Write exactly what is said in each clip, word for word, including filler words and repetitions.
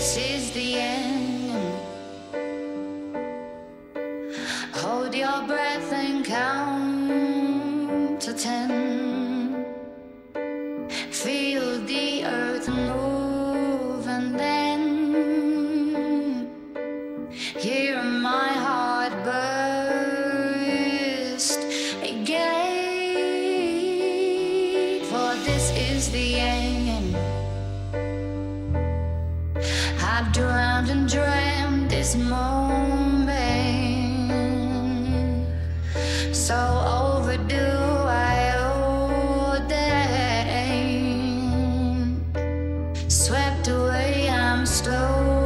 this is the end. Hold your breath and count to ten. Feel the earth move and then hear my heart burst again. For this is the end. I've drowned and dreamt this moment, so overdue I ordain. Swept away I'm slowly.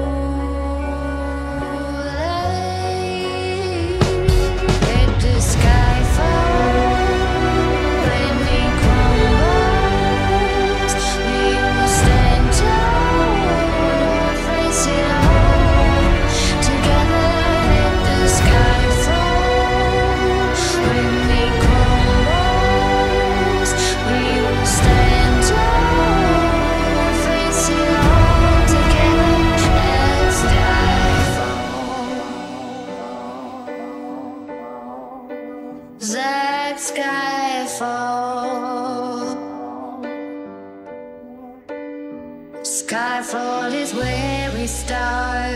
Let the sky fall, let me crumble. We will stand tall, face it all together. Let the sky fall, let me crumble. We will stand tall, face it all together. As sky falls, that sky fall. Skyfall is where we start.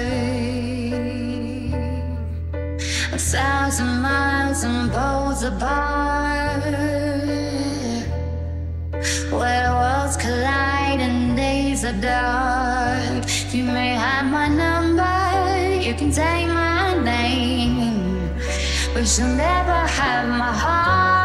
A thousand miles and poles apart, where worlds collide and days are dark. You may have my number, you can take my name, but you'll never have my heart.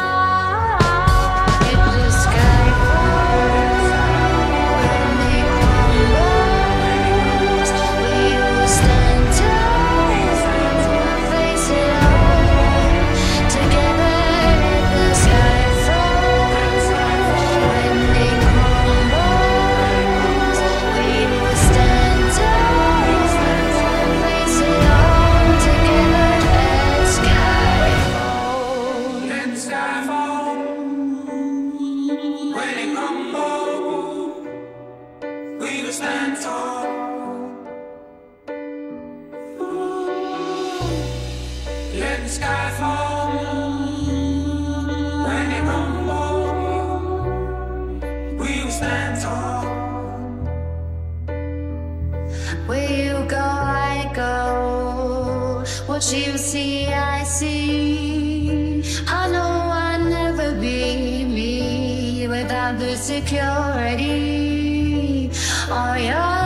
If the sky falls, when it crumbles, we will stand tall, face it all together. Let the sky fall, when it crumbles, we will stand tall, face it all together. As sky falls, Let the sky fall when it crumbles. We will stand tall. Let the sky fall when it crumbles. We will stand tall. where you go, I go. What you see, I see. I know I'll never be me without the security. Oh, yeah.